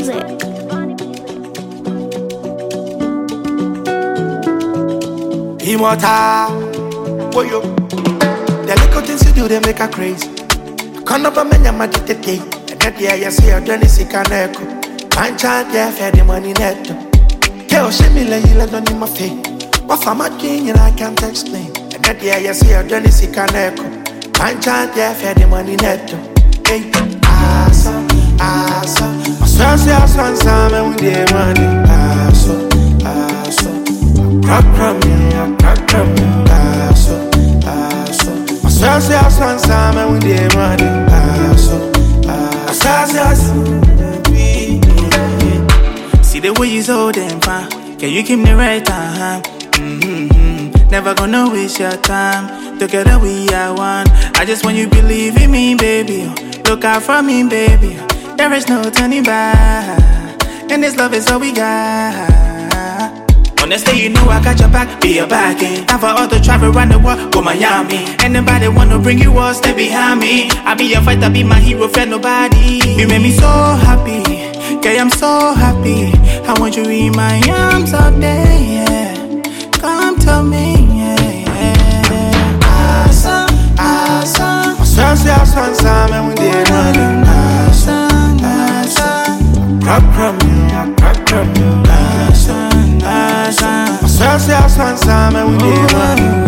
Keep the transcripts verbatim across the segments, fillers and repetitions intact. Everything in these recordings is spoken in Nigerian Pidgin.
music. Immortal, boy, yo. The little things you do, they make her crazy. Come up and make your money today. And that year, you see, I've done this, you can't echo. One child, yeah, fair the money net. Tell me, like you let on in my face. But for my king, and I can't explain. And that year, you see, I've done this, you can't echo. One child, yeah, fair the money net. Hey, asa, asa. I swear, say, I swear, some with the money. Asa, asa. Crack from me, crack from me. Asa, asa. I swear, say, I swear, some with the money. Asa, asa, asa. See the way you so damn fine. Can you keep me right time? Mm-hmm. Never gonna waste your time. Together we are one. I just want you to believe in me, baby. Look out for me, baby. There is no turning back. And this love is all we got. Honestly, you know I got your back, be your backing. Time for all the travel around the world, go Miami. Anybody wanna bring you all, stay behind me. I be your fighter, be my hero, fear nobody. You made me so happy, yeah, I'm so happy. I want you in my arms all day, yeah. Come to me, yeah, yeah. Awesome, awesome. I swear, say I swear, some with the money. Awesome, awesome. Crack from me, crack from me. Awesome, awesome. I swear, say I swear, some with the money.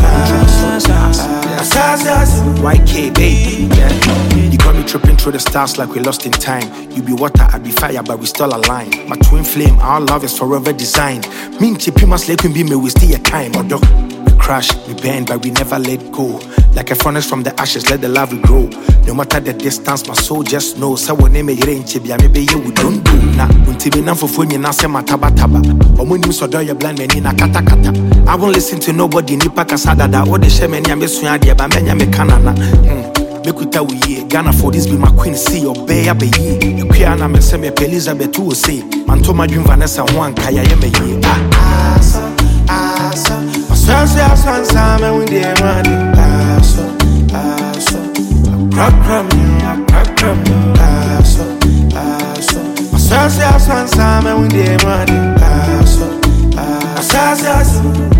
Y K, baby, yeah. You got me tripping through the stars like we lost in time. You be water, I be fire, but we still aligned. My twin flame, our love is forever designed. Me and Chippy must let be me, we still your time. Although we crash, we bend, but we never let go. Like a furnace from the ashes, let the love grow. No matter the distance, my soul just knows. So when name a rain chibia, maybe you we don't do. Nah, until we know for fun, you say mataba taba. Or when you saw your blind men in a kata kata. I won't listen to nobody, nipa kasada da. Or the shaman yamesuna dia, but menya me canana. Make we tell we Ghana for this be my queen, see your bay abe ye. You can't me say me Elizabeth will say. Man to my dream Vanessa one kaya yeme ye. Asa, asa. I swear, say I swear, some with the money. Asa, asa. Crack from me, crack from me. Asa, asa. I swear, say I swear, some with the money. Asa, asa, asa.